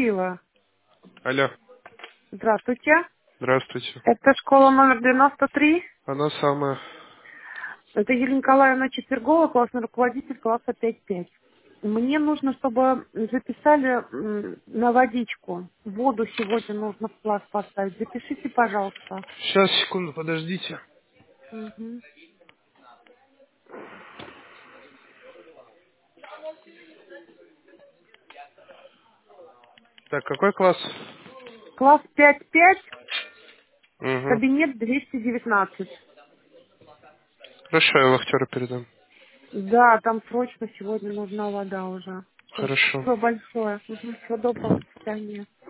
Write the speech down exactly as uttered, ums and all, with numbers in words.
Сила. Алло, Здравствуйте. здравствуйте. Это школа номер девяносто три. Она самая. Это Юлия Николаевна Четвергова, классный руководитель класса пять пять. Мне нужно, чтобы записали м, на водичку. Воду сегодня нужно в класс поставить. Запишите, пожалуйста. Сейчас, секунду, подождите. Мгм. Так, какой класс? Класс пять пять, Угу. кабинет двести девятнадцать. Хорошо, я вахтеру передам. Да, там срочно сегодня нужна вода уже. Хорошо. Спасибо большое. Мгм. Всего доброго, до свидания.